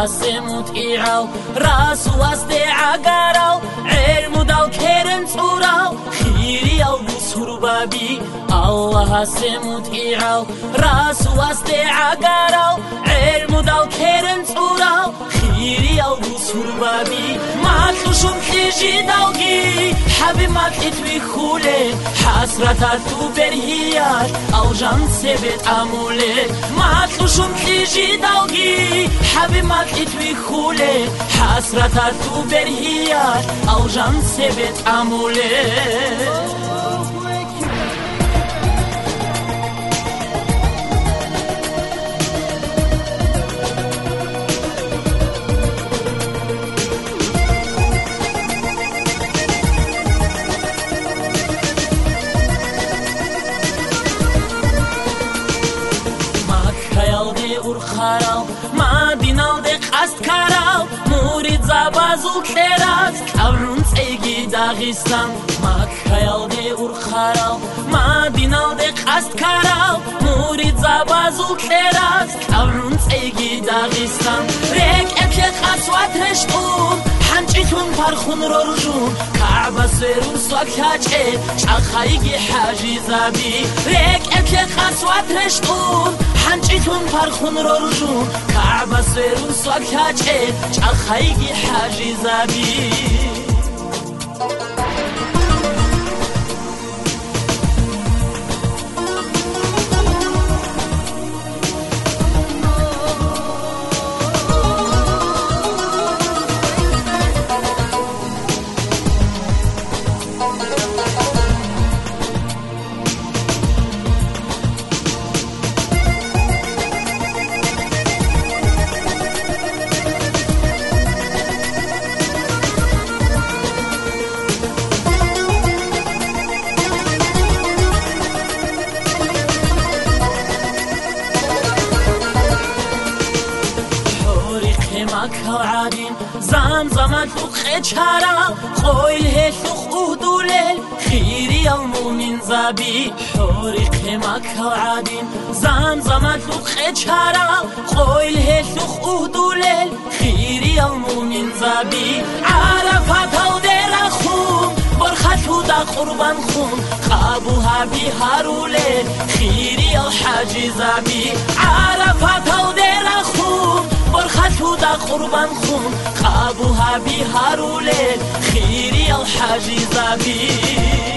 هسموت إيعو راس واسدي عقارو علم داو كرم صورو خيري أو بسر بابي الله هسموت إيعو راس واسدي عقارو علم داو كرم صورو خيري أو بسر بابي ما تلوشم تيجي داوغي حبي ما تلتوي خولي حسرتات تو برهيات أو جان سبت عمولي ما تلوشم تيجي داوغي حبي ما تلتوي خولي حسرتات تو برهيات أو جان سبت عمولي خراو ما دینال د قصد کراو مورید زبازو کراز کورون سیگی داغستان ما خیال دی اور خراو ما دینال د قصد کراو مورید زبازو کراز کورون سیگی داغستان ریک اپیت قصوات رشتون حنجتون پرخون رجون کعبه سرون ساکچه چخایگی حاجی زبی ریک اپیت قصوات رشتون حنجتون پرخون رجون کعبه سرون ساکچه چخایگی حاجی زبی كوعادين زمزمت لقخ شارع خويل هشوخ ودولل خيري المؤمن زابي حورق ما كوعادين زمزمت لقخ شارع خويل هشوخ ودولل خيري المؤمن زابي عرفت ودير خون برخت دا قربان خون خابوها بهارولل خيري الحاج زابي عرفت ودير خون برخت دا قربان خون خابوها بهارولل خيري الحاج زابي